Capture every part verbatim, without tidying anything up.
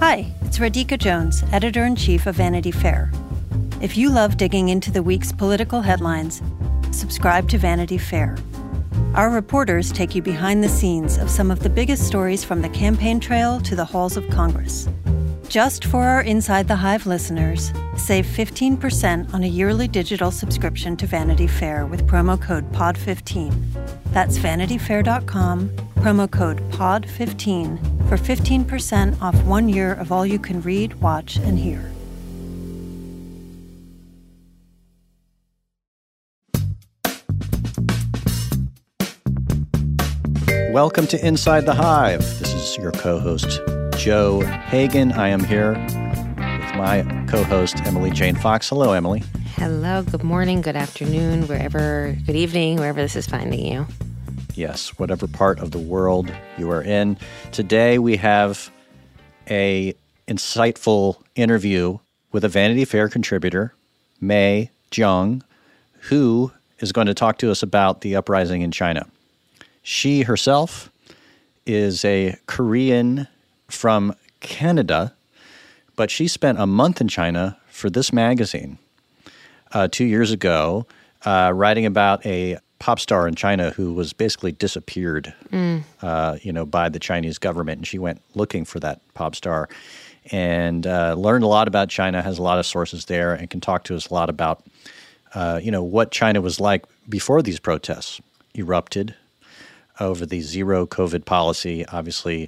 Hi, it's Radhika Jones, Editor-in-Chief of Vanity Fair. If you love digging into the week's political headlines, subscribe to Vanity Fair. Our reporters take you behind the scenes of some of the biggest stories from the campaign trail to the halls of Congress. Just for our Inside the Hive listeners, save fifteen percent on a yearly digital subscription to Vanity Fair with promo code P O D fifteen. That's vanity fair dot com, promo code P O D fifteen for fifteen percent off one year of all you can read, watch, and hear. Welcome to Inside the Hive. This is your co-host, Joe Hagan. I am here with my co-host, Emily Jane Fox. Hello, Emily. Hello, good morning, good afternoon, wherever, good evening, wherever this is finding you. Yes, whatever part of the world you are in. Today we have a insightful interview with a Vanity Fair contributor, Mei Jiang, who is going to talk to us about the uprising in China. She herself is a Korean from Canada, but she spent a month in China for this magazine uh, two years ago, uh, writing about a pop star in China who was basically disappeared, mm. uh, you know, by the Chinese government. And she went looking for that pop star and uh, learned a lot about China, has a lot of sources there, and can talk to us a lot about, uh, you know, what China was like before these protests erupted over the zero COVID policy, obviously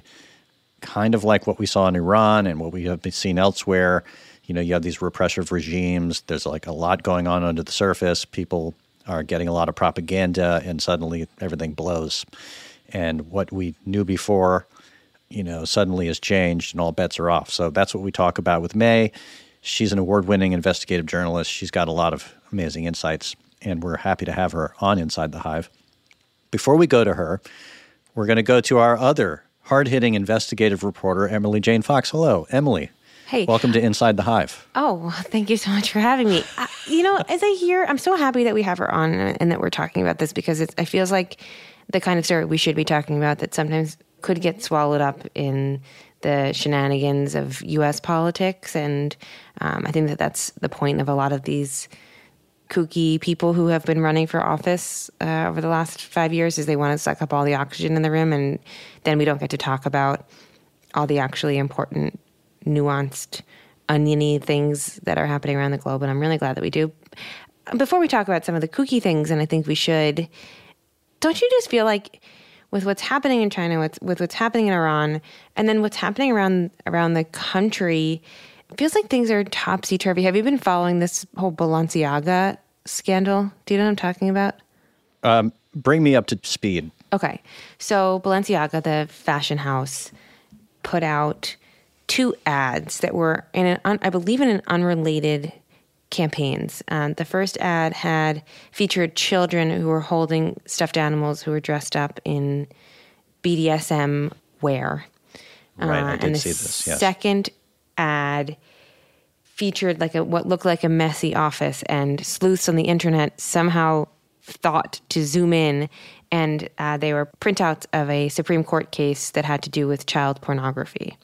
kind of like what we saw in Iran and what we have seen elsewhere. You know, you have these repressive regimes. There's like a lot going on under the surface. People are getting a lot of propaganda, and suddenly everything blows. And what we knew before, you know, suddenly has changed and all bets are off. So that's what we talk about with Mei. She's an award-winning investigative journalist. She's got a lot of amazing insights, and we're happy to have her on Inside the Hive. Before we go to her, we're going to go to our other hard-hitting investigative reporter, Emily Jane Fox. Hello, Emily. Hey. Welcome to Inside the Hive. Oh, thank you so much for having me. Uh, you know, as I hear, I'm so happy that we have her on and that we're talking about this, because it's, it feels like the kind of story we should be talking about that sometimes could get swallowed up in the shenanigans of U S politics. And um, I think that that's the point of a lot of these kooky people who have been running for office uh, over the last five years is they want to suck up all the oxygen in the room, and then we don't get to talk about all the actually important, nuanced, oniony things that are happening around the globe, and I'm really glad that we do. Before we talk about some of the kooky things, and I think we should, don't you just feel like with what's happening in China, with, with what's happening in Iran, and then what's happening around around the country, it feels like things are topsy-turvy. Have you been following this whole Balenciaga scandal? Do you know what I'm talking about? Um, bring me up to speed. Okay. So Balenciaga, the fashion house, put out two ads that were, in an un, I believe, in an unrelated campaigns. Um, the first ad had featured children who were holding stuffed animals who were dressed up in B D S M wear. Right, uh, I did and the see this, yes. Second ad featured like a what looked like a messy office, and sleuths on the internet somehow thought to zoom in, and uh, they were printouts of a Supreme Court case that had to do with child pornography.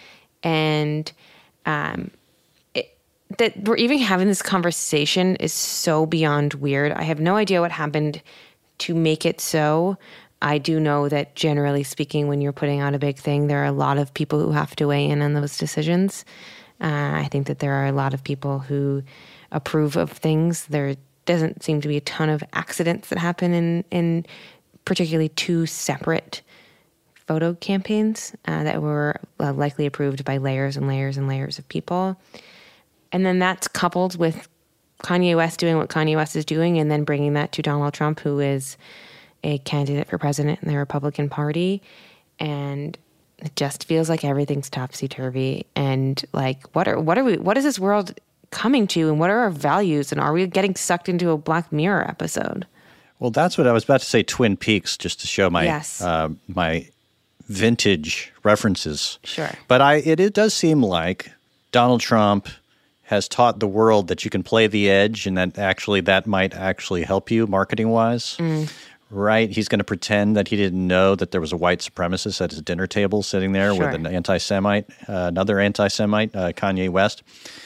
And um, it, that we're even having this conversation is so beyond weird. I have no idea what happened to make it so. I do know that generally speaking, when you're putting out a big thing, there are a lot of people who have to weigh in on those decisions. Uh, I think that there are a lot of people who approve of things. There doesn't seem to be a ton of accidents that happen in, in particularly two separate photo campaigns uh, that were uh, likely approved by layers and layers and layers of people. And then that's coupled with Kanye West doing what Kanye West is doing, and then bringing that to Donald Trump, who is a candidate for president in the Republican Party. And it just feels like everything's topsy-turvy. And like, what are what are we? What is this world coming to? And what are our values? And are we getting sucked into a Black Mirror episode? Well, that's what I was about to say. Twin Peaks, just to show my yes. uh, my vintage references. Sure. But I it, it does seem like Donald Trump has taught the world that you can play the edge, and that actually that might actually help you marketing wise. Mm. right? He's going to pretend that he didn't know that there was a white supremacist at his dinner table sitting there Sure. with an anti-Semite, uh, another anti-Semite, uh, Kanye West.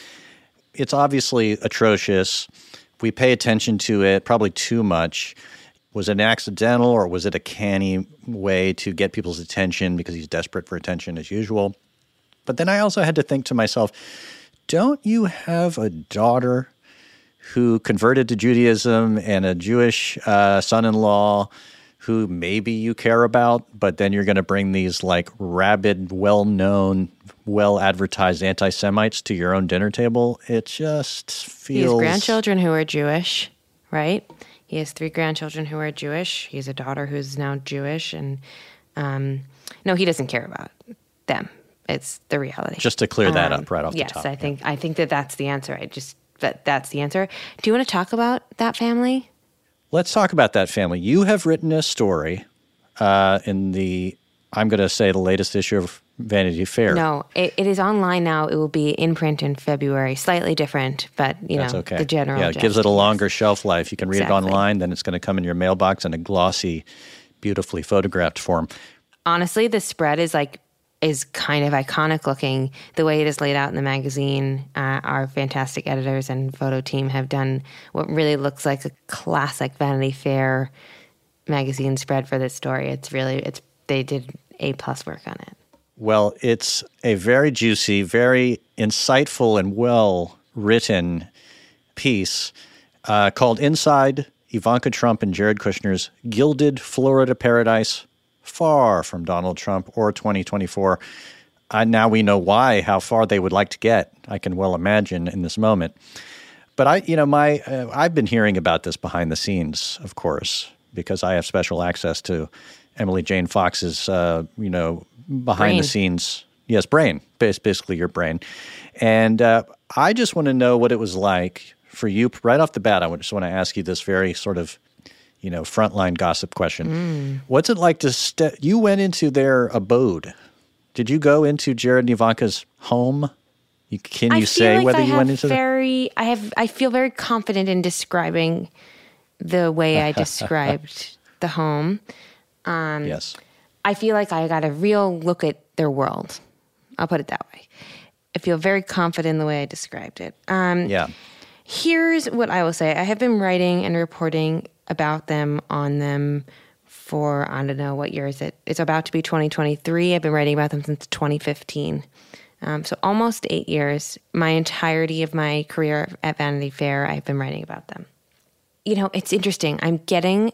It's obviously atrocious. We pay attention to it probably too much. Was it an accidental, or was it a canny way to get people's attention because he's desperate for attention as usual? But then I also had to think to myself, don't you have a daughter who converted to Judaism and a Jewish uh, son-in-law who maybe you care about, but then you're going to bring these like rabid, well-known, well-advertised anti-Semites to your own dinner table? It just feels... He has grandchildren who are Jewish, right? He has three grandchildren who are Jewish. He has a daughter who's now Jewish. And um, no, he doesn't care about them. It's the reality. Just to clear that um, up right off yes, the top. Yes, I think I think that that's the answer. I just that that's the answer. Do you want to talk about that family? Let's talk about that family. You have written a story uh, in the, I'm going to say the latest issue of Vanity Fair. No, it, it is online now. It will be in print in February. Slightly different, but you That's know, okay. the general Yeah, it gist. gives it a longer shelf life. You can read Exactly. it online, then it's going to come in your mailbox in a glossy, beautifully photographed form. Honestly, the spread is like is kind of iconic looking. The way it is laid out in the magazine, uh, our fantastic editors and photo team have done what really looks like a classic Vanity Fair magazine spread for this story. It's really, it's they did A plus work on it. Well, it's a very juicy, very insightful and well-written piece uh, called Inside Ivanka Trump and Jared Kushner's Gilded Florida Paradise, Far from Donald Trump or twenty twenty-four. Uh, now we know why, how far they would like to get. I can well imagine in this moment. But I, you know, my uh, I've been hearing about this behind the scenes, of course, because I have special access to Emily Jane Fox's, uh, you know, behind brain. the scenes. Yes, brain, basically your brain. And uh, I just want to know what it was like for you right off the bat. I just want to ask you this very sort of, you know, frontline gossip question. Mm. What's it like to st- you went into their abode? Did you go into Jared and Ivanka's home? You, can you I say feel like whether I you have went into very, I have, I feel very confident in describing the way I described the home. the Yes. I feel like I got a real look at their world. I'll put it that way. I feel very confident in the way I described it. Um, Yeah. Here's what I will say. I have been writing and reporting about them, on them for, I don't know, what year is it? It's about to be twenty twenty-three. I've been writing about them since twenty fifteen. Um, so almost eight years. My entirety of my career at Vanity Fair, I've been writing about them. You know, it's interesting. I'm getting...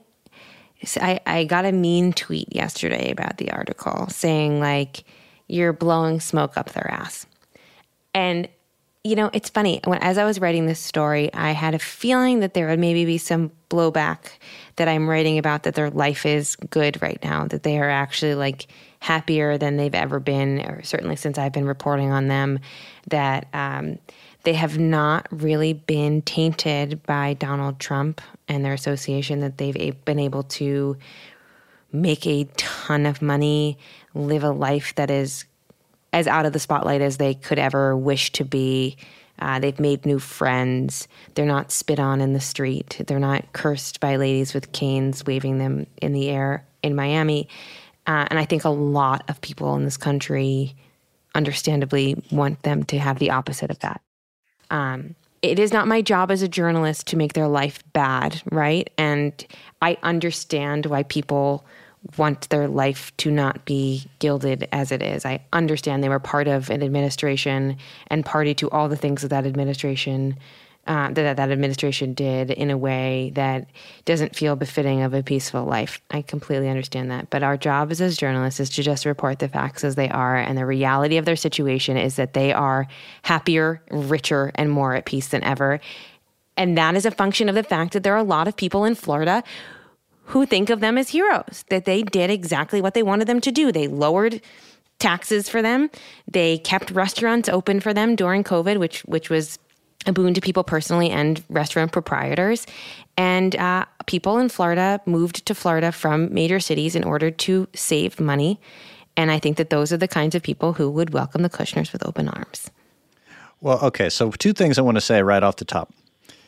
I, I got a mean tweet yesterday about the article saying, like, you're blowing smoke up their ass. And, you know, it's funny. When as I was writing this story, I had a feeling that there would maybe be some blowback that I'm writing about, that their life is good right now, that they are actually, like, happier than they've ever been, or certainly since I've been reporting on them, that um, they have not really been tainted by Donald Trump and their association, that they've a- been able to make a ton of money, live a life that is as out of the spotlight as they could ever wish to be. Uh, they've made new friends. They're not spit on in the street. They're not cursed by ladies with canes waving them in the air in Miami. Uh, and I think a lot of people in this country, understandably, want them to have the opposite of that. Um, it is not my job as a journalist to make their life bad, right? And I understand why people want their life to not be gilded as it is. I understand they were part of an administration and party to all the things that that administration uh, that that administration did in a way that doesn't feel befitting of a peaceful life. I completely understand that. But our job as, as journalists is to just report the facts as they are. And the reality of their situation is that they are happier, richer, and more at peace than ever. And that is a function of the fact that there are a lot of people in Florida who think of them as heroes, that they did exactly what they wanted them to do. They lowered taxes for them. They kept restaurants open for them during COVID, which which was a boon to people personally and restaurant proprietors. And uh, people in Florida moved to Florida from major cities in order to save money. And I think that those are the kinds of people who would welcome the Kushners with open arms. Well, okay. So two things I want to say right off the top.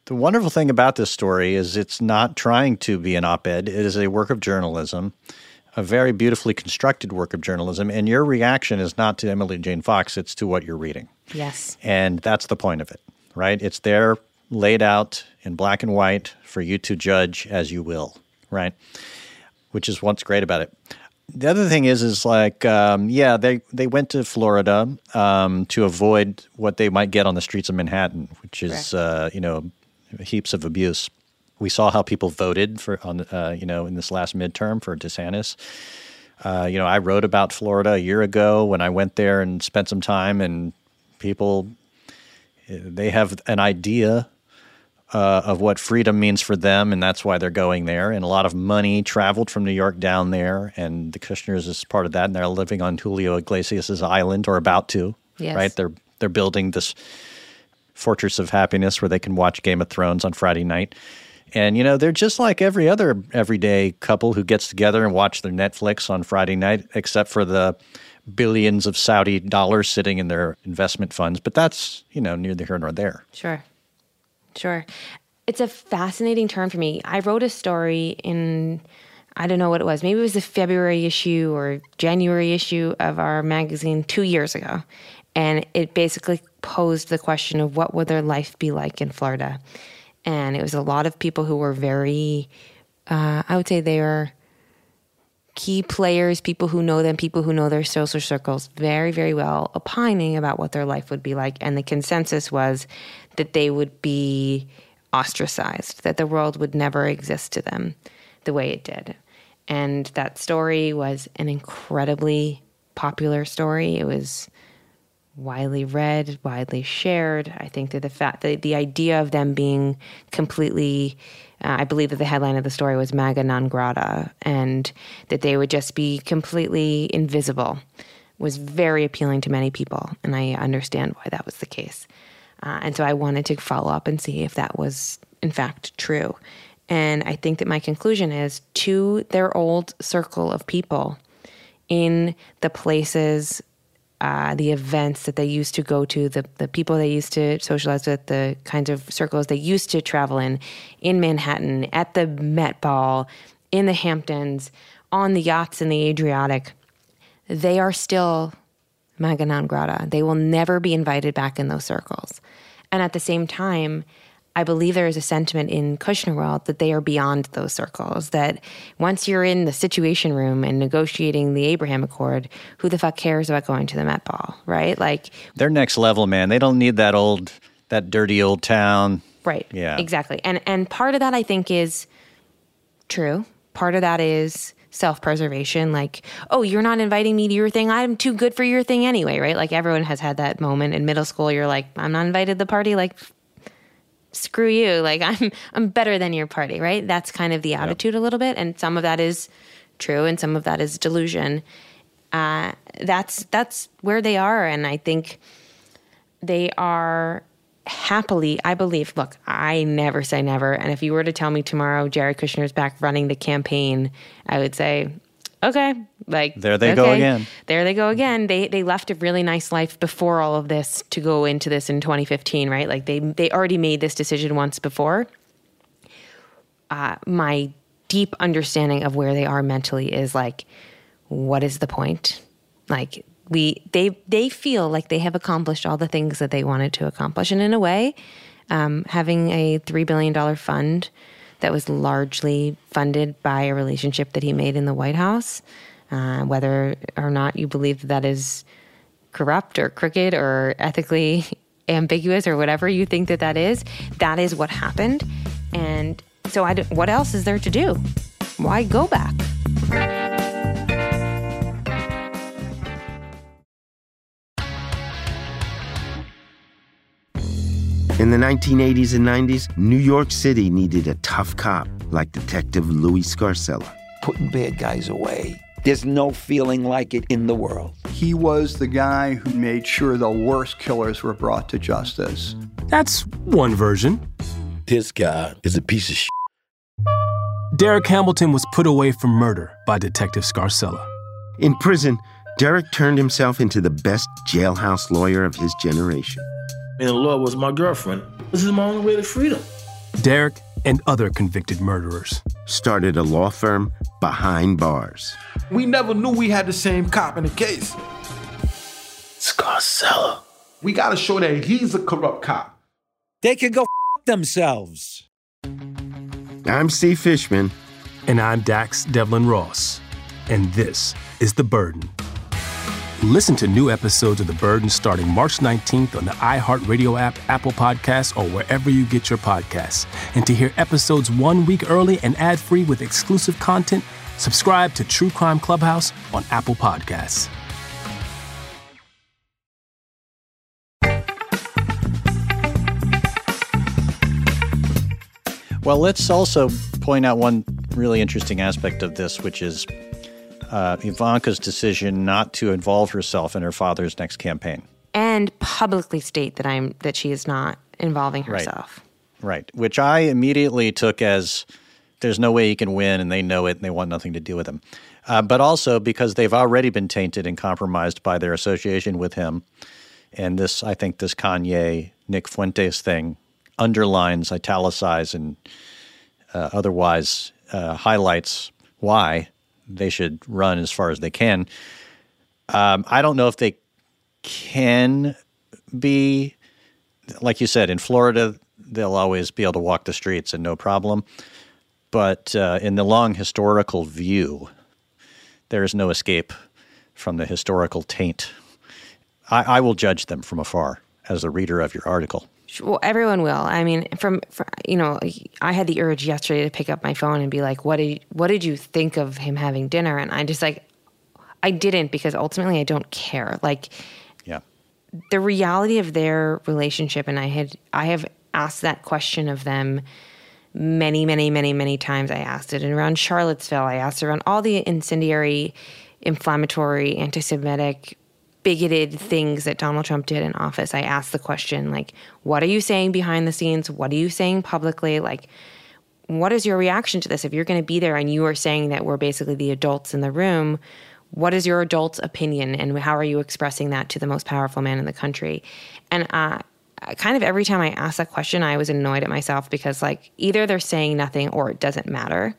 The wonderful thing about this story is it's not trying to be an op-ed. It is a work of journalism, a very beautifully constructed work of journalism. And your reaction is not to Emily Jane Fox, it's to what you're reading. Yes. And that's the point of it, right? It's there laid out in black and white for you to judge as you will, right? Which is what's great about it. The other thing is, is like, um, yeah, they, they went to Florida um, to avoid what they might get on the streets of Manhattan, which is, uh, you know, heaps of abuse. We saw how people voted for on, uh, you know, in this last midterm for DeSantis. Uh, you know, I wrote about Florida a year ago when I went there and spent some time, and people, they have an idea uh, of what freedom means for them, and that's why they're going there. And a lot of money traveled from New York down there, and the Kushners is part of that, and they're living on Julio Iglesias' island, or about to, yes. right? They're they're building this fortress of happiness where they can watch Game of Thrones on Friday night. And, you know, they're just like every other everyday couple who gets together and watch their Netflix on Friday night, except for the billions of Saudi dollars sitting in their investment funds. But that's, you know, neither here nor there. Sure. Sure. It's a fascinating term for me. I wrote a story in, I don't know what it was. Maybe it was the February issue or January issue of our magazine two years ago. And it basically posed the question of what would their life be like in Florida. And it was a lot of people who were very, uh, I would say they were key players, people who know them, people who know their social circles very, very well, opining about what their life would be like. And the consensus was that they would be ostracized, that the world would never exist to them the way it did. And that story was an incredibly popular story. It was widely read, widely shared. I think that the fact that the idea of them being completely, uh, I believe that the headline of the story was MAGA non grata, and that they would just be completely invisible was very appealing to many people. And I understand why that was the case. Uh, and so I wanted to follow up and see if that was in fact true. And I think that my conclusion is, to their old circle of people in the places, Uh, the events that they used to go to, the, the people they used to socialize with, the kinds of circles they used to travel in, in Manhattan, at the Met Ball, in the Hamptons, on the yachts in the Adriatic, they are still MAGA non grata. They will never be invited back in those circles. And at the same time, I believe there is a sentiment in Kushner world that they are beyond those circles, that once you're in the Situation Room and negotiating the Abraham Accord, who the fuck cares about going to the Met Ball, right? Like, they're next level, man. They don't need that old, that dirty old town. Right. Yeah. Exactly. And and part of that, I think, is true. Part of that is self-preservation. Like, oh, you're not inviting me to your thing. I'm too good for your thing anyway, right? Like, everyone has had that moment in middle school. You're like, I'm not invited to the party. Like, screw you. Like, I'm I'm better than your party, right? That's kind of the attitude yep. a little bit. And some of that is true and some of that is delusion. Uh, that's that's where they are. And I think they are happily, I believe, look, I never say never. And if you were to tell me tomorrow Jared Kushner's back running the campaign, I would say, okay, like, there they okay, go again. There they go again. They they left a really nice life before all of this to go into this in twenty fifteen, right? Like, they they already made this decision once before. Uh, my deep understanding of where they are mentally is like, what is the point? Like, we they they feel like they have accomplished all the things that they wanted to accomplish, and in a way, um, having a three billion dollars fund that was largely funded by a relationship that he made in the White House, uh, whether or not you believe that, that is corrupt or crooked or ethically ambiguous or whatever you think that that is, that is what happened. And so I what else is there to do? Why go back? In the nineteen eighties and nineties, New York City needed a tough cop like Detective Louis Scarcella. Putting bad guys away. There's no feeling like it in the world. He was the guy who made sure the worst killers were brought to justice. That's one version. This guy is a piece of shit. Derek Hamilton was put away for murder by Detective Scarcella. In prison, Derek turned himself into the best jailhouse lawyer of his generation. And the law was my girlfriend. This is my only way to freedom. Derek and other convicted murderers. Started a law firm behind bars. We never knew we had the same cop in the case. Scarcella. We gotta show that he's a corrupt cop. They can go f- themselves. I'm Steve Fishman. And I'm Dax Devlin Ross. And this is The Burden. Listen to new episodes of The Burden starting March nineteenth on the iHeartRadio app, Apple Podcasts, or wherever you get your podcasts. And to hear episodes one week early and ad-free with exclusive content, subscribe to True Crime Clubhouse on Apple Podcasts. Well, let's also point out one really interesting aspect of this, which is uh, Ivanka's decision not to involve herself in her father's next campaign. And publicly state that I'm that she is not involving herself. Right, right. Which I immediately took as there's no way he can win, and they know it, and they want nothing to do with him. Uh, but also because they've already been tainted and compromised by their association with him. And this, I think this Kanye, Nick Fuentes thing underlines, italicizes, and uh, otherwise uh, highlights why they should run as far as they can. Um, I don't know if they can be, like you said, in Florida, they'll always be able to walk the streets and no problem. But uh, in the long historical view, there is no escape from the historical taint. I, I will judge them from afar as a reader of your article. Well, everyone will. I mean, from, from you know, I had the urge yesterday to pick up my phone and be like, "What did what did you think of him having dinner?" And I just like, I didn't, because ultimately I don't care. Like, yeah, the reality of their relationship, and I had I have asked that question of them many, many, many, many times. I asked it around Charlottesville. I asked it around all the incendiary, inflammatory, anti-Semitic, bigoted things that Donald Trump did in office. I asked the question, like, what are you saying behind the scenes? What are you saying publicly? Like, what is your reaction to this? If you're going to be there and you are saying that we're basically the adults in the room, what is your adult opinion, and how are you expressing that to the most powerful man in the country? And uh, kind of every time I asked that question, I was annoyed at myself, because like either they're saying nothing or it doesn't matter.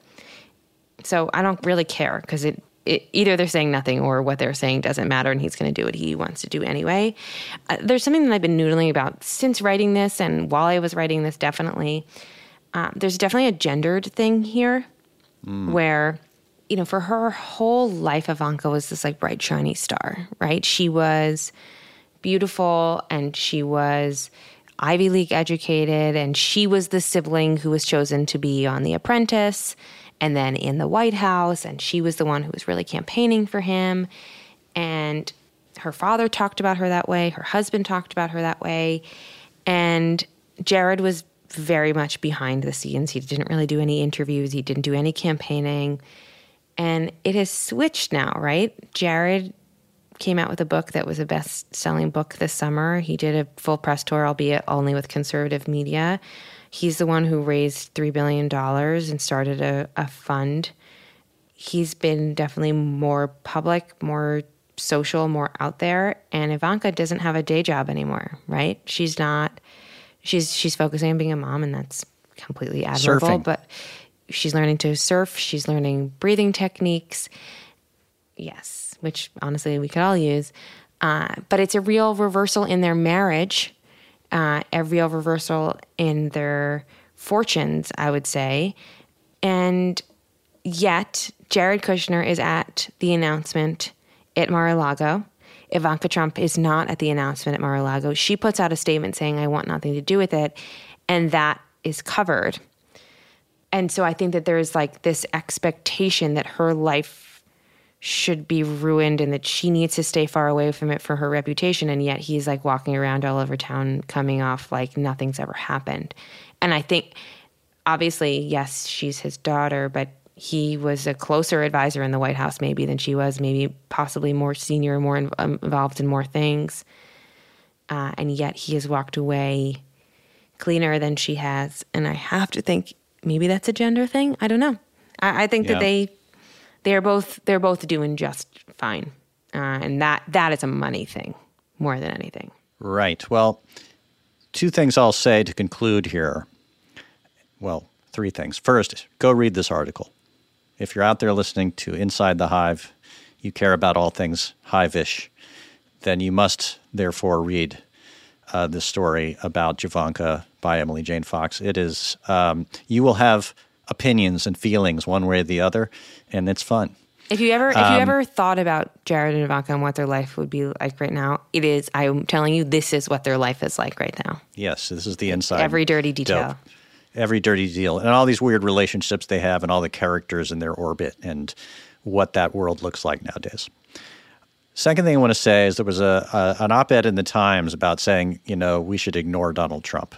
So I don't really care, because it It, either they're saying nothing or what they're saying doesn't matter, and he's going to do what he wants to do anyway. Uh, there's something that I've been noodling about since writing this, and while I was writing this, definitely. Um, there's definitely a gendered thing here mm. where, you know, for her whole life, Ivanka was this like bright, shiny star, right? She was beautiful, and she was Ivy League educated, and she was the sibling who was chosen to be on The Apprentice and then in the White House, and she was the one who was really campaigning for him. And her father talked about her that way. Her husband talked about her that way. And Jared was very much behind the scenes. He didn't really do any interviews. He didn't do any campaigning. And it has switched now, right? Jared came out with a book that was a best-selling book this summer. He did a full press tour, albeit only with conservative media. He's the one who raised three billion dollars and started a, a fund. He's been definitely more public, more social, more out there. And Ivanka doesn't have a day job anymore, right? She's not, she's she's focusing on being a mom, and that's completely admirable. Surfing. But she's learning to surf. She's learning breathing techniques. Yes, which honestly we could all use. Uh, but it's a real reversal in their marriage. Uh, a real reversal in their fortunes, I would say. And yet, Jared Kushner is at the announcement at Mar-a-Lago. Ivanka Trump is not at the announcement at Mar-a-Lago. She puts out a statement saying, I want nothing to do with it. And that is covered. And so I think that there's like this expectation that her life should be ruined and that she needs to stay far away from it for her reputation. And yet he's like walking around all over town coming off like nothing's ever happened. And I think, obviously, yes, she's his daughter, but he was a closer advisor in the White House maybe than she was, maybe possibly more senior, more in, um, involved in more things. Uh, and yet he has walked away cleaner than she has. And I have to think maybe that's a gender thing. I don't know. I, I think yeah. that they... They're both they're both doing just fine, uh, and that that is a money thing more than anything. Right. Well, two things I'll say to conclude here. well, three things. First, go read this article. If you're out there listening to Inside the Hive, you care about all things hive-ish, then you must therefore read uh, this story about Javanka by Emily Jane Fox. It is, um, you will have opinions and feelings one way or the other, and it's fun. If you ever, if Um, you ever thought about Jared and Ivanka and what their life would be like right now, it is. I'm telling you, this is what their life is like right now. Yes, this is the inside. Every dirty detail. dope. Every dirty deal, and all these weird relationships they have, and all the characters in their orbit, and what that world looks like nowadays. Second thing I want to say is there was a, a an op-ed in the Times about saying, you know, we should ignore Donald Trump.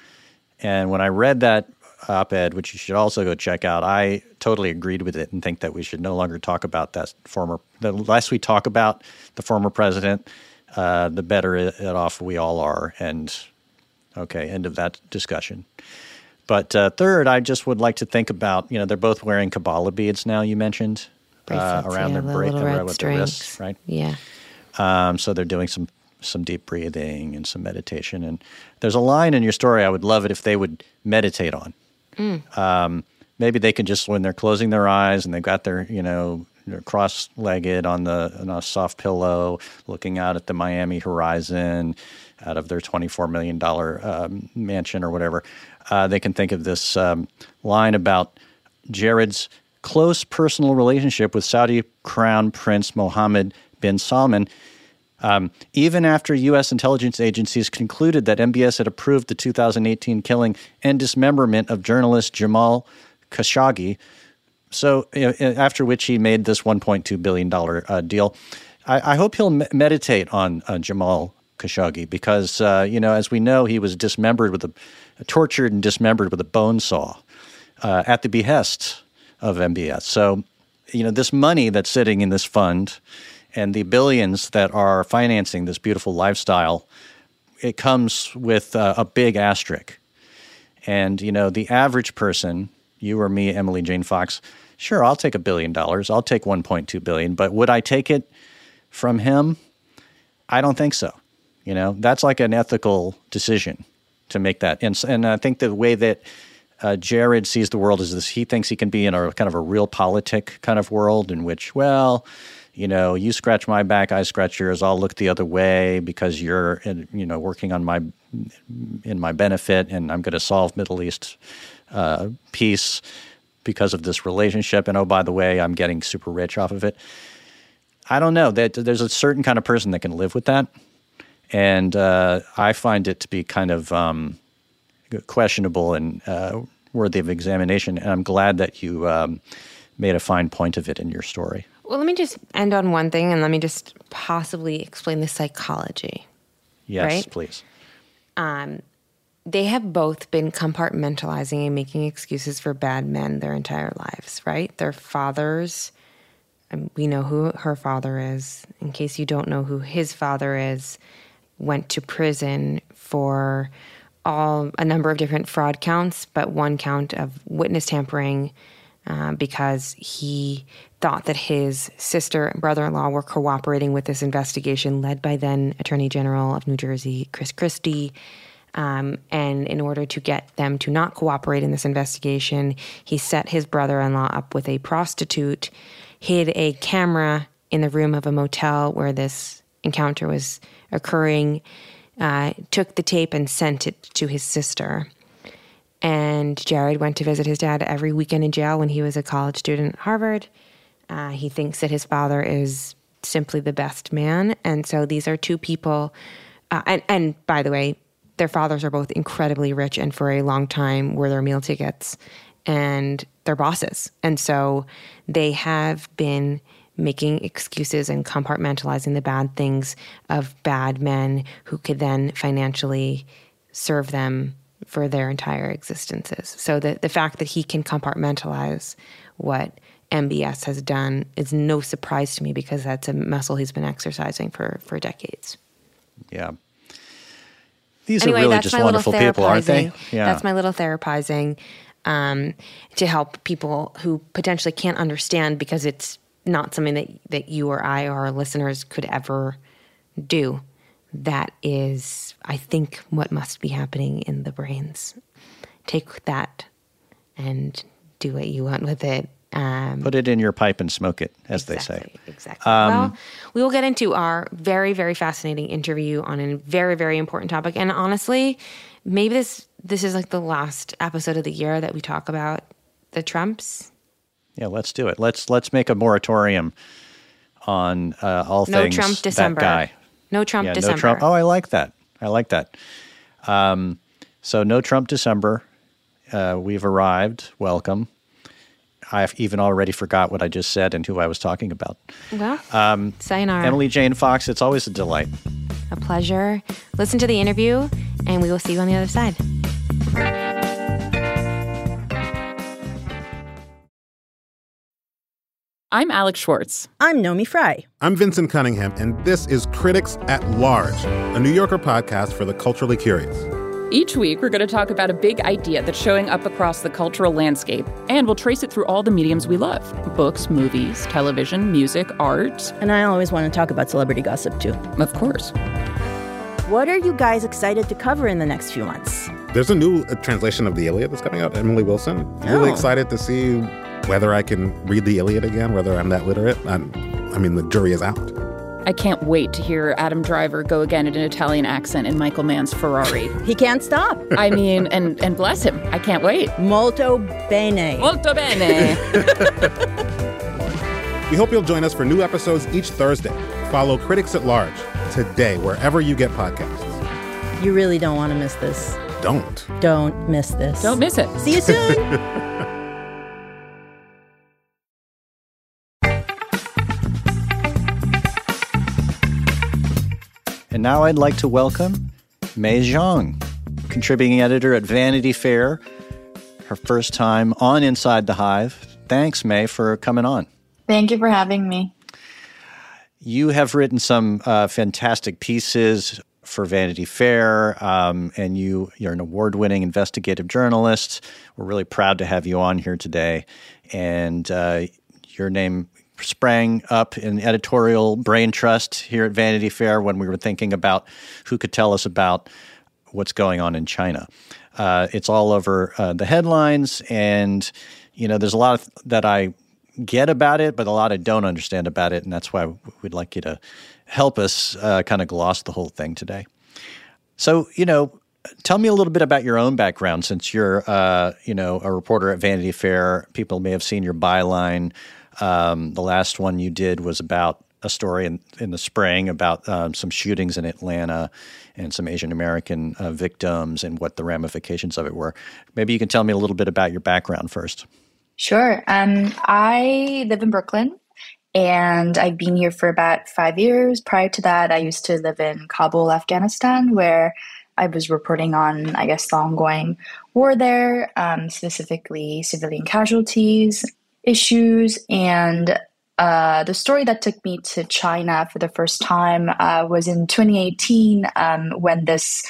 And when I read that op-ed, which you should also go check out, I totally agreed with it and think that we should no longer talk about that former, the less we talk about the former president, uh, the better it, it off we all are. And okay, end of that discussion. But uh, third, I just would like to think about, you know, they're both wearing Kabbalah beads now, you mentioned, uh, Bracelets, around yeah, their the bra- little red around with their wrists, strings. right? Yeah. Um, so they're doing some some deep breathing and some meditation. And there's a line in your story I would love it if they would meditate on. Mm. Um, maybe they could just, when they're closing their eyes and they've got their, you know, they're cross-legged on the on a soft pillow, looking out at the Miami horizon out of their twenty-four million dollars um, mansion or whatever, uh, they can think of this um, line about Jared's close personal relationship with Saudi Crown Prince Mohammed bin Salman. Um, even after U S intelligence agencies concluded that M B S had approved the two thousand eighteen killing and dismemberment of journalist Jamal Khashoggi, so uh, after which he made this one point two billion dollars uh, deal. I, I hope he'll me- meditate on uh, Jamal Khashoggi because, uh, you know, as we know, he was dismembered with a, tortured and dismembered with a bone saw uh, at the behest of M B S. So, you know, this money that's sitting in this fund and the billions that are financing this beautiful lifestyle, it comes with uh, a big asterisk. And, you know, the average person, you or me, Emily Jane Fox, sure, I'll take a billion dollars. I'll take one point two billion dollars. But would I take it from him? I don't think so. You know, that's like an ethical decision to make that. And, and I think the way that uh, Jared sees the world is this, he thinks he can be in a kind of a real politic kind of world in which, well, you know, you scratch my back, I scratch yours. I'll look the other way because you're, you know, working on my in my benefit, and I'm going to solve Middle East uh, peace because of this relationship. And oh, by the way, I'm getting super rich off of it. I don't know. That there's a certain kind of person that can live with that, and uh, I find it to be kind of um, questionable and uh, worthy of examination. And I'm glad that you um, made a fine point of it in your story. Well, let me just end on one thing, and let me just possibly explain the psychology. Yes, right? please. Um, they have both been compartmentalizing and making excuses for bad men their entire lives, right? Their fathers, and we know who her father is. In case you don't know who his father is, went to prison for all a number of different fraud counts, but one count of witness tampering uh, because he thought that his sister and brother-in-law were cooperating with this investigation led by then Attorney General of New Jersey, Chris Christie. Um, and in order to get them to not cooperate in this investigation, he set his brother-in-law up with a prostitute, hid a camera in the room of a motel where this encounter was occurring, uh, took the tape and sent it to his sister. And Jared went to visit his dad every weekend in jail when he was a college student at Harvard. Uh, he thinks that his father is simply the best man. And so these are two people. Uh, and, and by the way, their fathers are both incredibly rich and for a long time were their meal tickets and their bosses. And so they have been making excuses and compartmentalizing the bad things of bad men who could then financially serve them for their entire existences. So the, the fact that he can compartmentalize what M B S has done is no surprise to me because that's a muscle he's been exercising for, for decades. Yeah. These anyway, are really that's just my wonderful little people, aren't they? Yeah. That's my little therapizing um, to help people who potentially can't understand because it's not something that, that you or I or our listeners could ever do. That is, I think, what must be happening in the brains. Take that and do what you want with it. Um, Put it in your pipe and smoke it, as exactly, they say. Exactly. Um, well, we will get into our very, very fascinating interview on a very, very important topic. And honestly, maybe this this is like the last episode of the year that we talk about the Trumps. Yeah, let's do it. Let's let's make a moratorium on uh, all no things Trump December. that guy. No Trump yeah, December. No Trump. Oh, I like that. I like that. Um, so no Trump December. Uh, we've arrived. Welcome. I've even already forgot what I just said and who I was talking about. Well, um, sayonara. Emily Jane Fox, it's always a delight. A pleasure. Listen to the interview, and we will see you on the other side. I'm Alex Schwartz. I'm Nomi Fry. I'm Vincent Cunningham, and this is Critics at Large, a New Yorker podcast for the culturally curious. Each week, we're going to talk about a big idea that's showing up across the cultural landscape, and we'll trace it through all the mediums we love. Books, movies, television, music, art. And I always want to talk about celebrity gossip, too. Of course. What are you guys excited to cover in the next few months? There's a new uh, translation of the Iliad that's coming out, Emily Wilson. Oh. Really excited to see whether I can read the Iliad again, whether I'm that literate. I'm, I mean, the jury is out. I can't wait to hear Adam Driver go again in an Italian accent in Michael Mann's Ferrari. He can't stop. I mean, and, and bless him. I can't wait. Molto bene. Molto bene. We hope you'll join us for new episodes each Thursday. Follow Critics at Large today, wherever you get podcasts. You really don't want to miss this. Don't. Don't miss this. Don't miss it. See you soon. And now I'd like to welcome Mei Zhang, contributing editor at Vanity Fair, her first time on Inside the Hive. Thanks, Mei, for coming on. Thank you for having me. You have written some uh, fantastic pieces for Vanity Fair, um, and you, you're an award-winning investigative journalist. We're really proud to have you on here today. And uh, your name sprang up in editorial brain trust here at Vanity Fair when we were thinking about who could tell us about what's going on in China. Uh, it's all over uh, the headlines, and you know, there's a lot of, that I get about it, but a lot I don't understand about it, and that's why we'd like you to help us uh, kind of gloss the whole thing today. So, you know, tell me a little bit about your own background, since you're, uh, you know, a reporter at Vanity Fair. People may have seen your byline. Um, the last one you did was about a story in, in the spring about um, some shootings in Atlanta and some Asian American uh, victims and what the ramifications of it were. Maybe you can tell me a little bit about your background first. Sure. Um, I live in Brooklyn, and I've been here for about five years. Prior to that, I used to live in Kabul, Afghanistan, where I was reporting on, I guess, the ongoing war there, um, specifically civilian casualties issues. And uh, the story that took me to China for the first time uh, was in twenty eighteen um, when this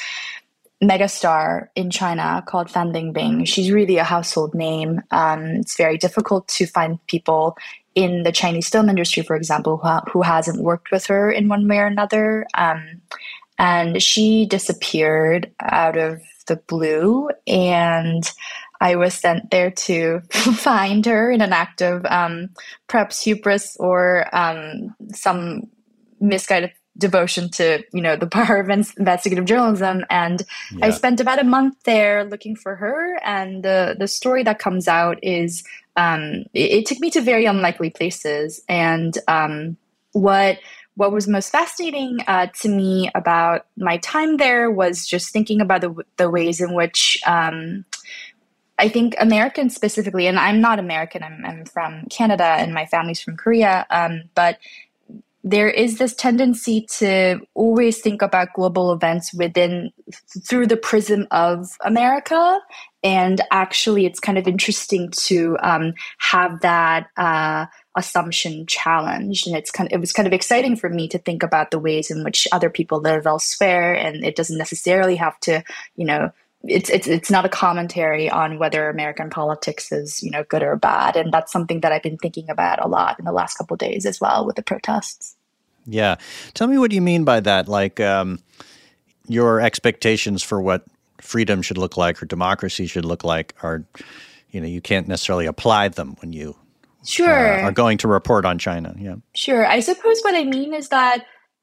megastar in China called Fan Bingbing, she's really a household name. Um, it's very difficult to find people in the Chinese film industry, for example, who, ha- who hasn't worked with her in one way or another. Um, and she disappeared out of the blue, and I was sent there to find her in an act of um, perhaps hubris or um, some misguided devotion to, you know, the power of investigative journalism. And yeah. I spent about a month there looking for her. And the the story that comes out is um, it, it took me to very unlikely places. And um, what what was most fascinating uh, to me about my time there was just thinking about the the ways in which um, I think Americans specifically, and I'm not American, I'm, I'm from Canada and my family's from Korea, um, but there is this tendency to always think about global events within through the prism of America. And actually, it's kind of interesting to um, have that uh, assumption challenged. And it's kind of, it was kind of exciting for me to think about the ways in which other people live elsewhere. And it doesn't necessarily have to, you know, it's it's it's not a commentary on whether American politics is, you know, good or bad. And that's something that I've been thinking about a lot in the last couple of days as well with the protests. Yeah. Tell me what you mean by that, like um, your expectations for what freedom should look like or democracy should look like are you know, you can't necessarily apply them when you sure. uh, are going to report on China. Yeah. Sure. I suppose what I mean is that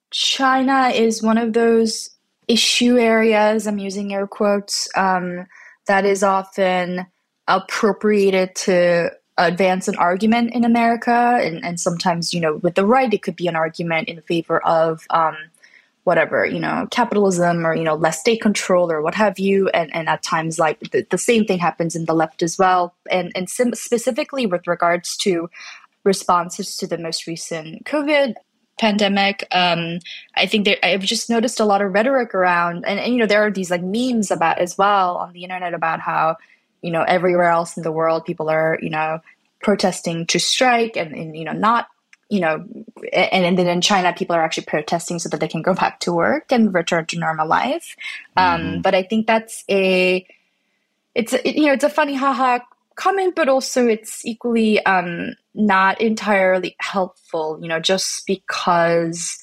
China is one of those issue areas, I'm using air quotes, um, that is often appropriated to advance an argument in America. And, and sometimes, you know, with the right, it could be an argument in favor of um, whatever, you know, capitalism or, you know, less state control or what have you. And, and at times, like, the, the same thing happens in the left as well. And, and sim- specifically with regards to responses to the most recent COVID pandemic, um, I think that I've just noticed a lot of rhetoric around, and, and, you know, there are these like memes about as well on the internet about how, you know, everywhere else in the world, people are, you know, protesting to strike and, and you know, not, you know, and, and then in China, people are actually protesting so that they can go back to work and return to normal life. Mm-hmm. Um, but I think that's a, it's, a, you know, it's a funny haha comment, but also it's equally um, not entirely helpful, you know, just because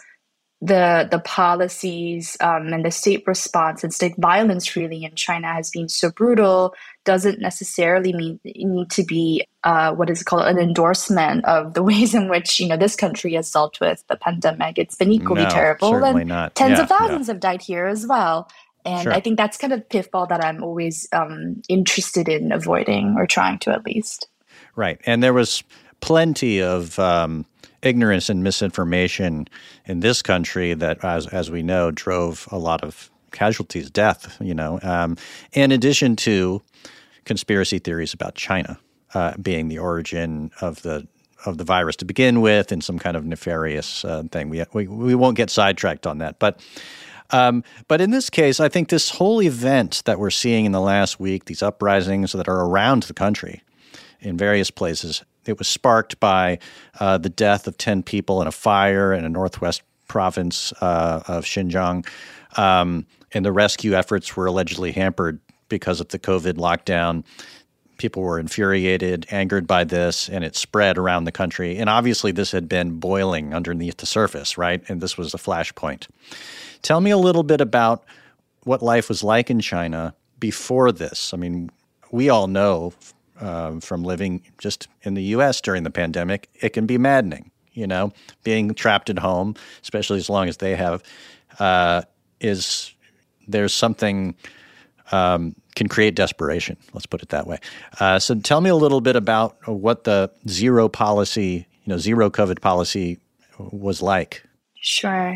the the policies um, and the state response and state violence really in China has been so brutal doesn't necessarily mean need to be uh, what is called an endorsement of the ways in which, you know, this country has dealt with the pandemic. It's been equally no, terrible, certainly and not. tens yeah, of thousands yeah. have died here as well. And Sure. I think that's kind of the pitfall that I'm always um, interested in avoiding, or trying to at least. Right. And there was plenty of um, ignorance and misinformation in this country that, as as we know, drove a lot of casualties, death, you know, um, in addition to conspiracy theories about China uh, being the origin of the of the virus to begin with, and some kind of nefarious uh, thing. We, we we won't get sidetracked on that. But Um, but in this case, I think this whole event that we're seeing in the last week, these uprisings that are around the country in various places, it was sparked by uh, the death of ten people in a fire in a northwest province uh, of Xinjiang. Um, and the rescue efforts were allegedly hampered because of the COVID lockdown. People were infuriated, angered by this, and it spread around the country. And obviously this had been boiling underneath the surface, right? And this was a flashpoint. Tell me a little bit about what life was like in China before this. I mean, we all know uh, from living just in the U S during the pandemic, it can be maddening, you know, being trapped at home, especially as long as they have, uh, is there's something um, can create desperation. Let's put it that way. Uh, so tell me a little bit about what the zero policy, you know, zero COVID policy was like. Sure.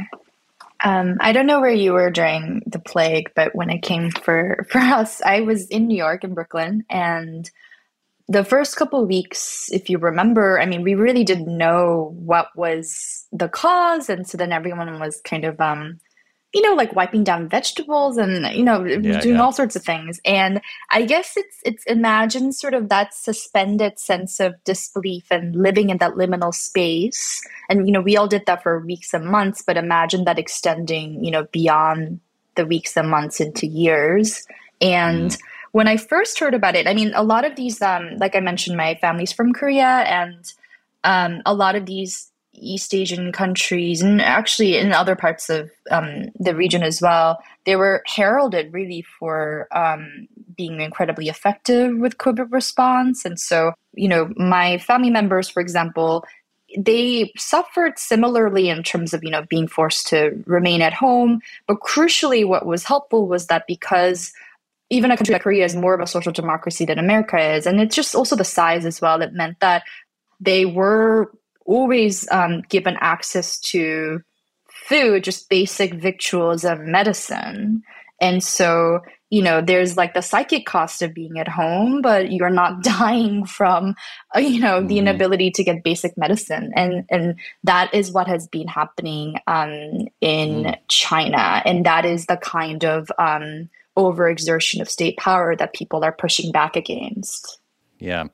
Um, I don't know where you were during the plague, but when it came for, for us, I was in New York, in Brooklyn, and the first couple of weeks, if you remember, I mean, we really didn't know what was the cause, and so then everyone was kind of, um, you know, like wiping down vegetables and, you know, yeah, doing yeah. all sorts of things. And I guess it's it's imagine sort of that suspended sense of disbelief and living in that liminal space. And, you know, we all did that for weeks and months, but imagine that extending, you know, beyond the weeks and months into years. And mm. when I first heard about it, I mean, a lot of these, um, like I mentioned, my family's from Korea, and um, a lot of these East Asian countries, and actually in other parts of um, the region as well, they were heralded really for um, being incredibly effective with COVID response. And so, you know, my family members, for example, they suffered similarly in terms of, you know, being forced to remain at home. But crucially, what was helpful was that because even a country like Korea is more of a social democracy than America is, and it's just also the size as well, it meant that they were always um, given access to food, just basic victuals and medicine. And so, you know, there's like the psychic cost of being at home, but you're not dying from, uh, you know, the inability to get basic medicine. And and that is what has been happening um, in mm. China. And that is the kind of um, overexertion of state power that people are pushing back against. Yeah.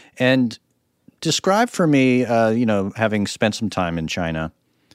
And describe for me, uh, you know, having spent some time in China,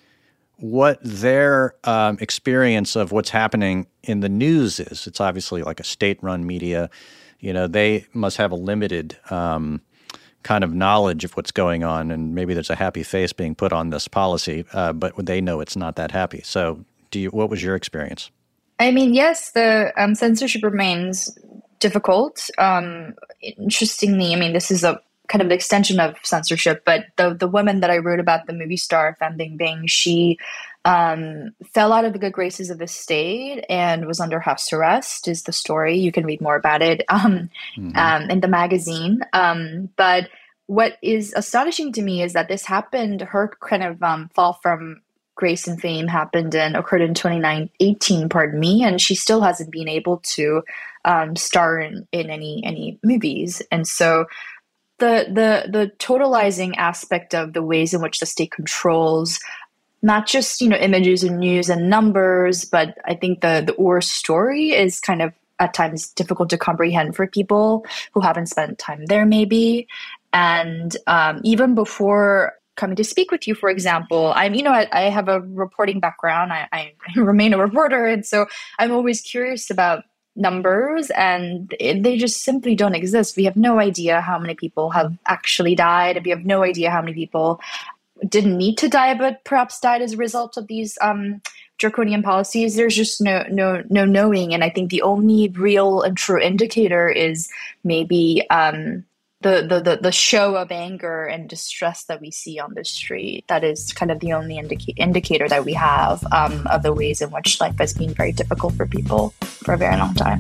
what their um, experience of what's happening in the news is. It's obviously like a state-run media. You know, they must have a limited um, kind of knowledge of what's going on, and maybe there's a happy face being put on this policy, uh, but they know it's not that happy. So do you? What was your experience? I mean, yes, the um, censorship remains difficult. Um, interestingly, I mean, this is a kind of an extension of censorship, but the the woman that I wrote about, the movie star Fan Bingbing, she um, fell out of the good graces of the state and was under house arrest, is the story. You can read more about it um, mm-hmm. um, in the magazine. Um, but what is astonishing to me is that this happened, her kind of um, fall from grace and fame happened and occurred in twenty eighteen, pardon me, and she still hasn't been able to um, star in, in any any movies. And so the the the totalizing aspect of the ways in which the state controls not just, you know, images and news and numbers, but I think the the Ur story is kind of at times difficult to comprehend for people who haven't spent time there, maybe. And um, even before coming to speak with you, for example, I'm, you know, I, I have a reporting background. I, I remain a reporter, and so I'm always curious about numbers, and they just simply don't exist. We have no idea how many people have actually died. We have no idea how many people didn't need to die, but perhaps died as a result of these um, draconian policies. There's just no no no knowing, and I think the only real and true indicator is maybe um, the, the the the show of anger and distress that we see on the street. That is kind of the only indica- indicator that we have um, of the ways in which life has been very difficult for people for a very long time.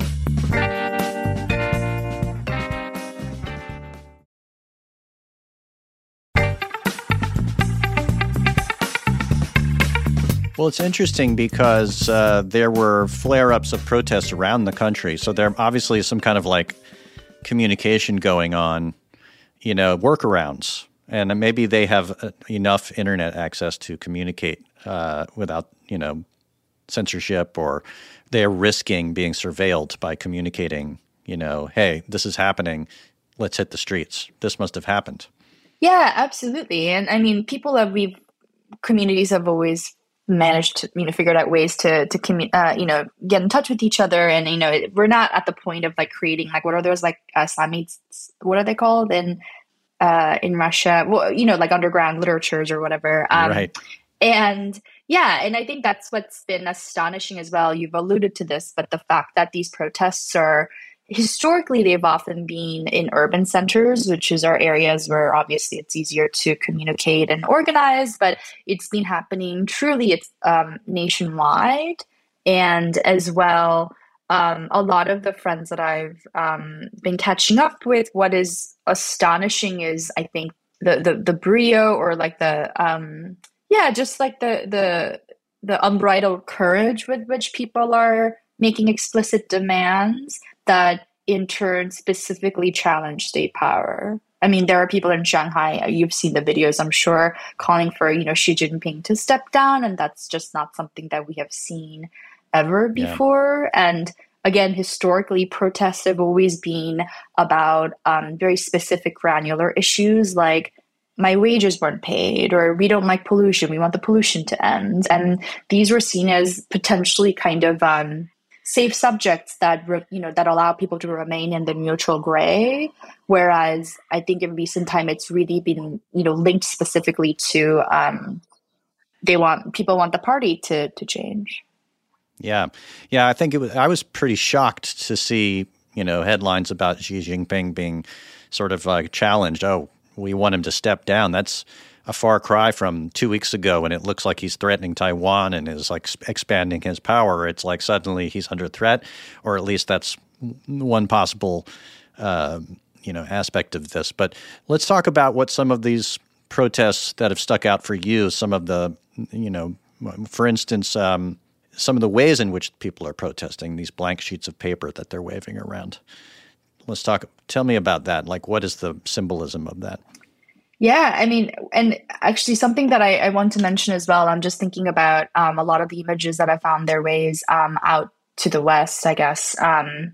Well, it's interesting because uh, there were flare-ups of protests around the country. So there obviously is some kind of like communication going on, you know, workarounds. And maybe they have enough internet access to communicate uh, without, you know, censorship, or they're risking being surveilled by communicating, you know, hey, this is happening. Let's hit the streets. This must have happened. Yeah, absolutely. And I mean, people have, we've, communities have always managed to, you know, figured out ways to, to commu- uh, you know, get in touch with each other. And, you know, we're not at the point of like creating, like, what are those, like, uh, Islamic, what are they called in, uh, in Russia? Well, you know, like underground literatures or whatever. Um, right. And yeah, and I think that's what's been astonishing as well. You've alluded to this, but the fact that these protests are, historically, they've often been in urban centers, which is our areas where obviously it's easier to communicate and organize, but it's been happening truly it's um, nationwide. And as well, um, a lot of the friends that I've um, been catching up with, what is astonishing is, I think, the the, the brio, or like the, um, yeah, just like the, the, the unbridled courage with which people are making explicit demands that in turn specifically challenge state power. I mean, there are people in Shanghai, you've seen the videos, I'm sure, calling for, you know, Xi Jinping to step down, and that's just not something that we have seen ever before. Yeah. And again, historically, protests have always been about um, very specific granular issues like my wages weren't paid, or we don't like pollution, we want the pollution to end. And these were seen as potentially kind of um, safe subjects that, you know, that allow people to remain in the neutral gray. Whereas I think in recent time, it's really been, you know, linked specifically to um, they want people want the party to to change. Yeah, yeah. I think it was. I was pretty shocked to see, you know, headlines about Xi Jinping being sort of like challenged. Oh, we want him to step down. That's a far cry from two weeks ago when it looks like he's threatening Taiwan and is like expanding his power. It's like suddenly he's under threat, or at least that's one possible, uh, you know, aspect of this. But let's talk about what some of these protests that have stuck out for you, some of the, you know, for instance, um, some of the ways in which people are protesting, these blank sheets of paper that they're waving around. Let's talk. Tell me about that. Like, what is the symbolism of that? Yeah, I mean, and actually something that I, I want to mention as well, I'm just thinking about um, a lot of the images that I found their ways um, out to the West, I guess, um,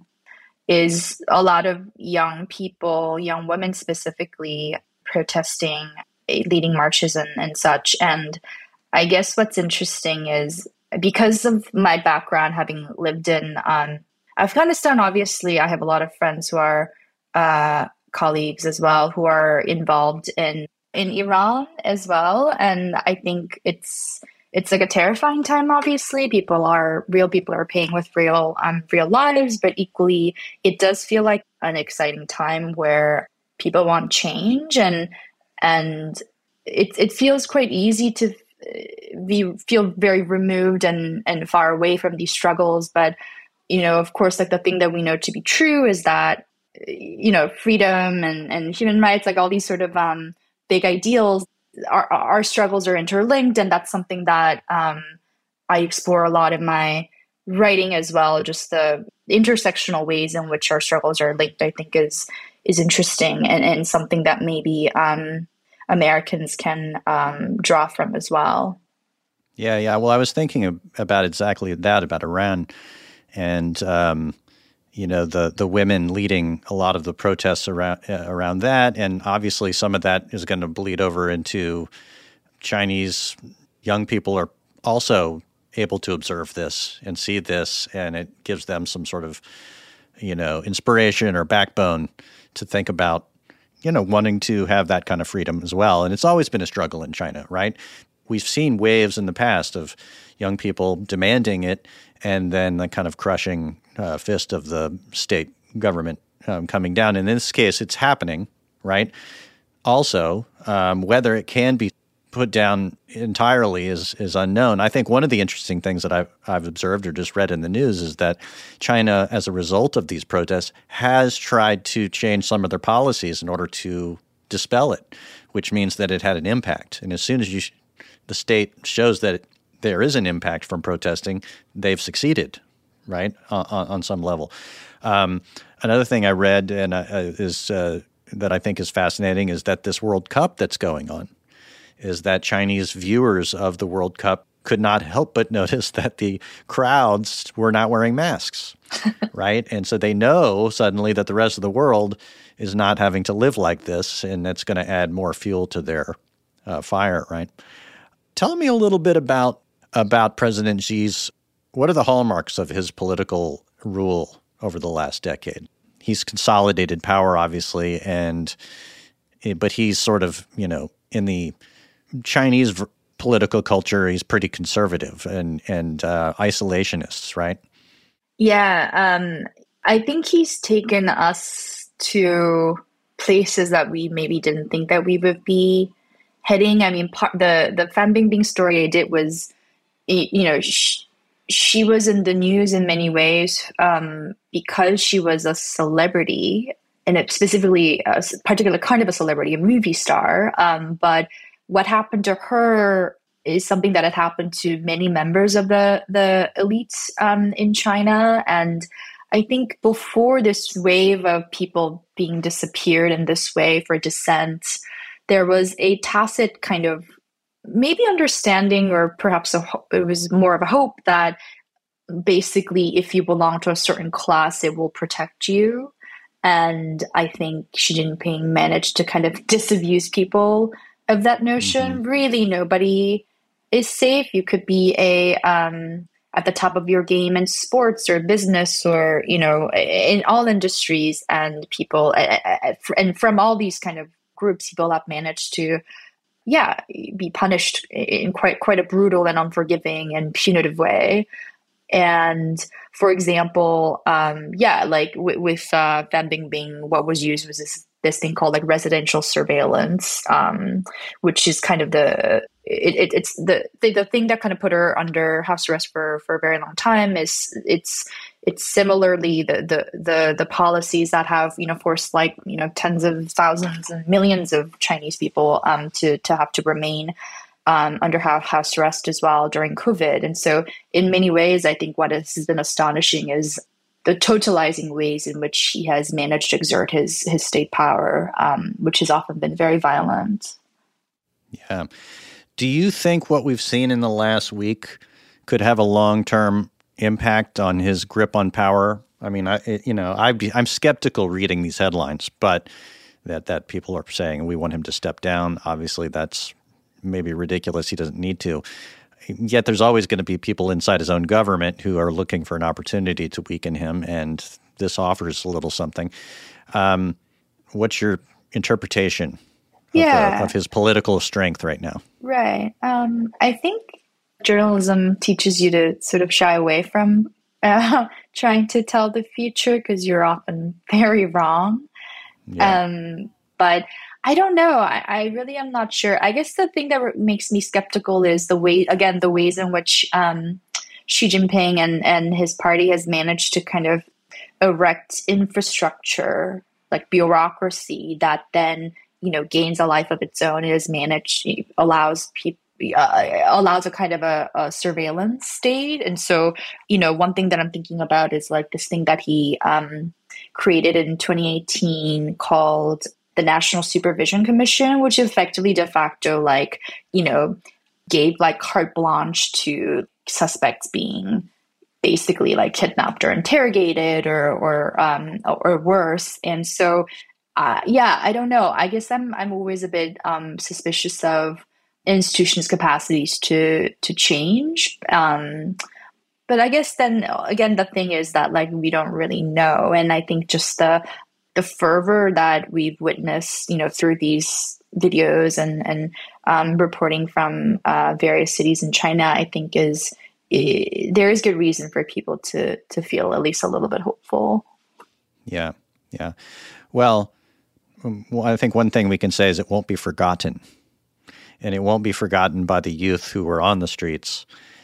is a lot of young people, young women specifically, protesting, leading marches and, and such. And I guess what's interesting is, because of my background, having lived in um, Afghanistan, obviously, I have a lot of friends who are uh, colleagues as well who are involved in in Iran as well, and I think it's it's like a terrifying time. Obviously, people are real people are paying with real um real lives, but equally, it does feel like an exciting time where people want change, and and it it feels quite easy to be feel very removed and and far away from these struggles. But you know, of course, like the thing that we know to be true is that you know freedom and and human rights, like all these sort of um big ideals. Our, our struggles are interlinked, and that's something that um, I explore a lot in my writing as well. Just the intersectional ways in which our struggles are linked, I think, is is interesting and, and something that maybe um, Americans can um, draw from as well. Yeah, yeah. Well, I was thinking about exactly that, about Iran, and um, you know the the women leading a lot of the protests around uh, around that, and obviously some of that is going to bleed over into Chinese young people are also able to observe this and see this, and it gives them some sort of you know inspiration or backbone to think about you know wanting to have that kind of freedom as well. And it's always been a struggle in China, right? We've seen waves in the past of young people demanding it, and then the kind of crushing uh, fist of the state government um, coming down. In this case, it's happening, right? Also, um, whether it can be put down entirely is is unknown. I think one of the interesting things that I've, I've observed or just read in the news is that China, as a result of these protests, has tried to change some of their policies in order to dispel it, which means that it had an impact. And as soon as you sh- the state shows that it, there is an impact from protesting, they've succeeded, right, on, on some level. Um, another thing I read and uh, is uh, that I think is fascinating is that this World Cup that's going on is that Chinese viewers of the World Cup could not help but notice that the crowds were not wearing masks, right? And so they know suddenly that the rest of the world is not having to live like this, and that's going to add more fuel to their uh, fire, right? Tell me a little bit about about President Xi's, what are the hallmarks of his political rule over the last decade? He's consolidated power, obviously, and but he's sort of, you know, in the Chinese v- political culture, he's pretty conservative and and uh, isolationist, right? Yeah, um, I think he's taken us to places that we maybe didn't think that we would be heading. I mean, part, the the Fan Bingbing story I did was, you know, she, she was in the news in many ways um, because she was a celebrity, and it specifically a particular kind of a celebrity, a movie star. Um, but what happened to her is something that had happened to many members of the the elites um, in China. And I think before this wave of people being disappeared in this way for dissent, there was a tacit kind of maybe understanding, or perhaps a, it was more of a hope that basically if you belong to a certain class, it will protect you. And I think Xi Jinping managed to kind of disabuse people of that notion. Mm-hmm. Really, nobody is safe. You could be a um, at the top of your game in sports or business or, you know, in all industries, and people, and from all these kind of groups, people have managed to, yeah, be punished in quite quite a brutal and unforgiving and punitive way. And for example, um, yeah, like w- with uh, Fan Bingbing, what was used was this this thing called like residential surveillance, um, which is kind of the it, it, it's the, the the thing that kind of put her under house arrest for for a very long time. Is it's it's similarly the the the the policies that have you know forced like you know tens of thousands and millions of Chinese people um, to to have to remain Um, under house arrest as well during COVID. And so in many ways, I think what has been astonishing is the totalizing ways in which he has managed to exert his his state power, um, which has often been very violent. Yeah. Do you think what we've seen in the last week could have a long-term impact on his grip on power? I mean, I you know, I I'm skeptical reading these headlines, but that that people are saying we want him to step down. Obviously, that's maybe ridiculous. He doesn't need to. Yet there's always going to be people inside his own government who are looking for an opportunity to weaken him, and this offers a little something. Um, what's your interpretation of, yeah. the, of his political strength right now? Right. Um, I think journalism teaches you to sort of shy away from uh, trying to tell the future because you're often very wrong. Yeah. Um, but I don't know. I, I really am not sure. I guess the thing that makes me skeptical is the way, again, the ways in which um, Xi Jinping and, and his party has managed to kind of erect infrastructure, like bureaucracy, that then, you know, gains a life of its own. It is managed, allows people, uh, allows a kind of a, a surveillance state. And so, you know, one thing that I'm thinking about is like this thing that he um, created in twenty eighteen called the National Supervision Commission, which effectively de facto, like, you know, gave like carte blanche to suspects being basically like kidnapped or interrogated or or um, or worse. And so, uh, yeah, I don't know. I guess I'm I'm always a bit um, suspicious of institutions' capacities to to change. Um, but I guess then again, the thing is that like we don't really know, and I think just the the fervor that we've witnessed, you know, through these videos and and um, reporting from uh, various cities in China, I think is it, there is good reason for people to to feel at least a little bit hopeful. Yeah, yeah. Well, well, I think one thing we can say is it won't be forgotten, and it won't be forgotten by the youth who were on the streets.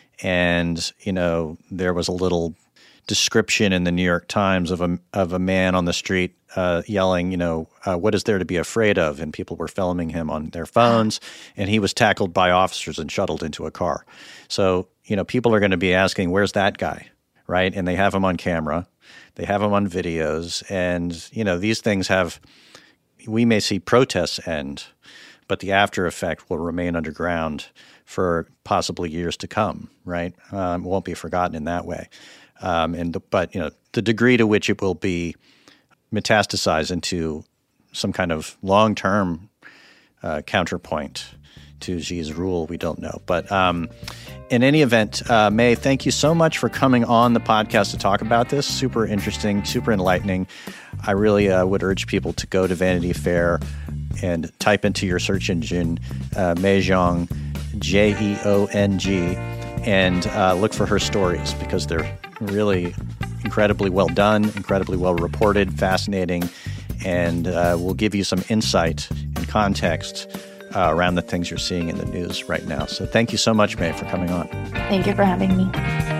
And you know, there was a little description in the New York Times of a of a man on the street uh, yelling, you know, uh, what is there to be afraid of? And people were filming him on their phones, and he was tackled by officers and shuttled into a car. So, you know, people are going to be asking, where's that guy, right? And they have him on camera. They have him on videos. And, you know, these things have – we may see protests end, but the after effect will remain underground for possibly years to come, right? Um, it won't be forgotten in that way. Um, and the, but you know the degree to which it will be metastasized into some kind of long-term uh, counterpoint to Xi's rule, we don't know. But um, in any event, uh, May, thank you so much for coming on the podcast to talk about this. Super interesting, super enlightening. I really uh, would urge people to go to Vanity Fair and type into your search engine uh, May Jeong, J E O N G, and uh, look for her stories because they're really incredibly well done, incredibly well reported, fascinating, and uh, will give you some insight and context uh, around the things you're seeing in the news right now. So thank you so much, May, for coming on. Thank you for having me.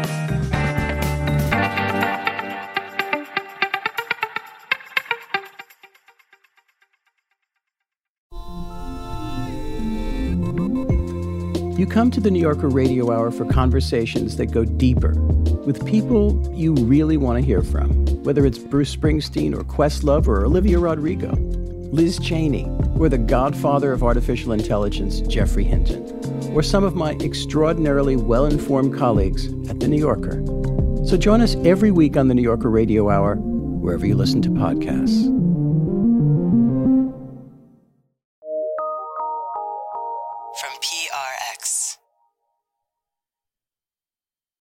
You come to the New Yorker Radio Hour for conversations that go deeper with people you really want to hear from, whether it's Bruce Springsteen or Questlove or Olivia Rodrigo, Liz Cheney, or the godfather of artificial intelligence, Geoffrey Hinton, or some of my extraordinarily well-informed colleagues at The New Yorker. So join us every week on the New Yorker Radio Hour, wherever you listen to podcasts. From P R X.